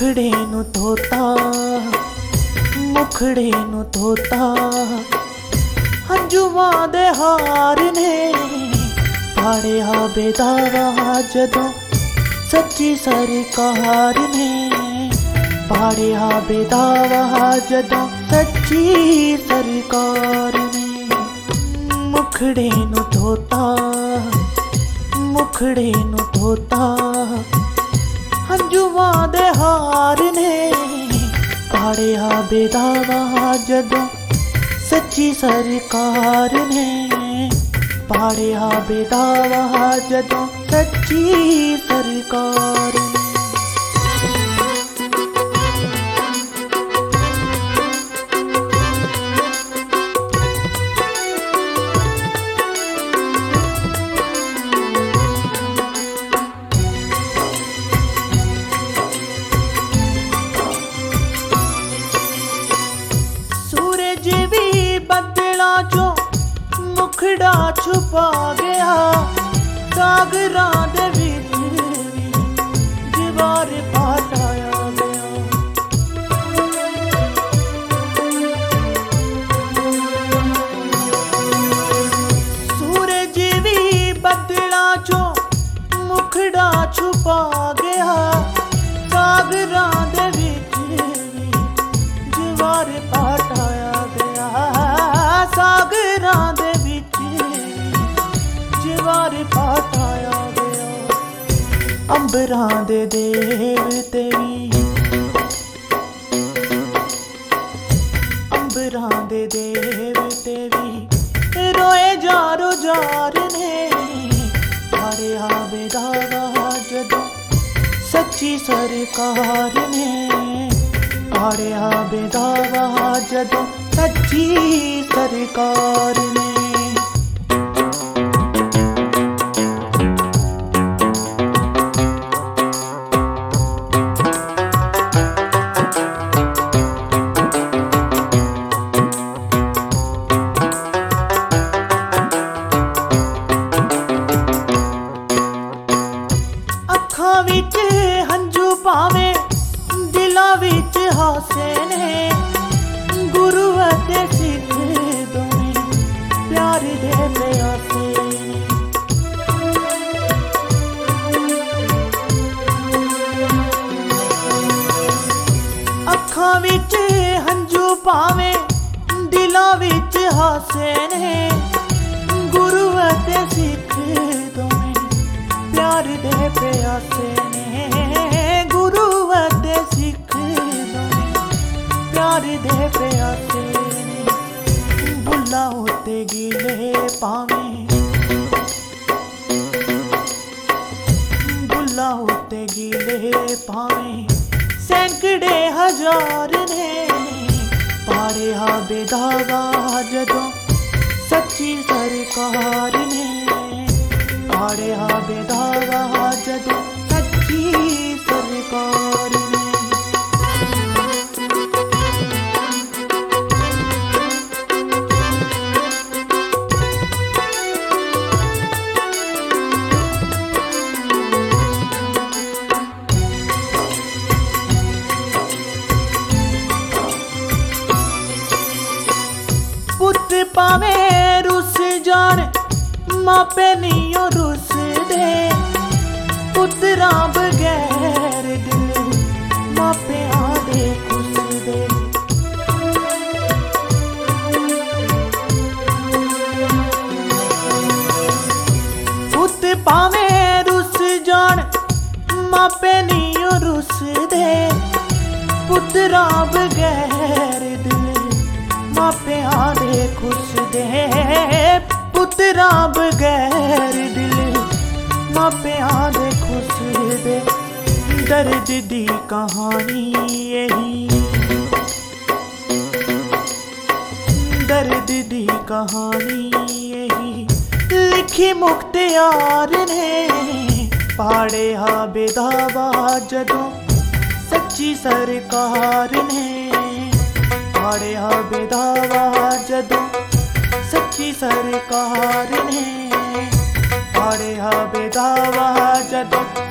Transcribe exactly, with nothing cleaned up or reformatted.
मुखड़े नू धोता मुखड़े नू धोता हंजुआं दे हार ने पाड़िया बेदावा जदों सच्ची सरकार ने पाड़िया बेदावा जदों सच्ची सरकार ने मुखड़े नू धोता मुखड़े नू धोता हंजुआं दे हार ने पाड़िया बेदावा जदों सच्ची सरकार ने पाड़िया बेदावा जदों सच्ची सरकार ने। सूरज भी बदला जो मुखड़ा छुपा गया सागरां दे विच दीवार पाटाया गया। सूरज भी बदला जो मुखड़ा छुपा गया सागरां दे विच दीवार पाटाया गया। सागरां दे जिवार पाटाया गया। अंबरां दे देवते भी अंबरां दे देवते भी रोए जारो जार ने पाड़िया बेदावा जदों सच्ची सरकार ने पाड़िया बेदावा जदों सच्ची सरकार ने। अखां विच हंजू पावे दिलां विच हासे ने गुरु अते सिख दोवें प्यार दे प्यासे ने। अखां विच हंजू पावे दिलां विच हासे ने गुरु अते सिख दोवें प्यार दे प्यासे ने। गुरु अते सिख दोवें प्यार दे प्यासे ने। बुला होते गिले पावे बुला होते गिले पावे सैकड़े हजार ने पाड़िया बेदावा जदों सच्ची सरकार ने पाड़िया बेदावा जदों सच्ची सरकार ने। पुत पावे रुस जान मापे नियो रुस दे पुत्तरां बगैर दिल मापियां दे खुस दे। पुत पावे रुस जान मापे नियो रुस दे पुत्तरां बगैर दिल मापियां दे खुस दे। पुत्तरां बगैर दिल मापियां दे खुस दे। दर्द दी कहानी यही दर्द दी कहानी यही लिखी मुख्तियार ने पाड़िया बेदावा जदों सच्ची सरकार ने पाड़िया बेदावा जदों सच्ची सरकार ने पाड़िया बेदावा जदों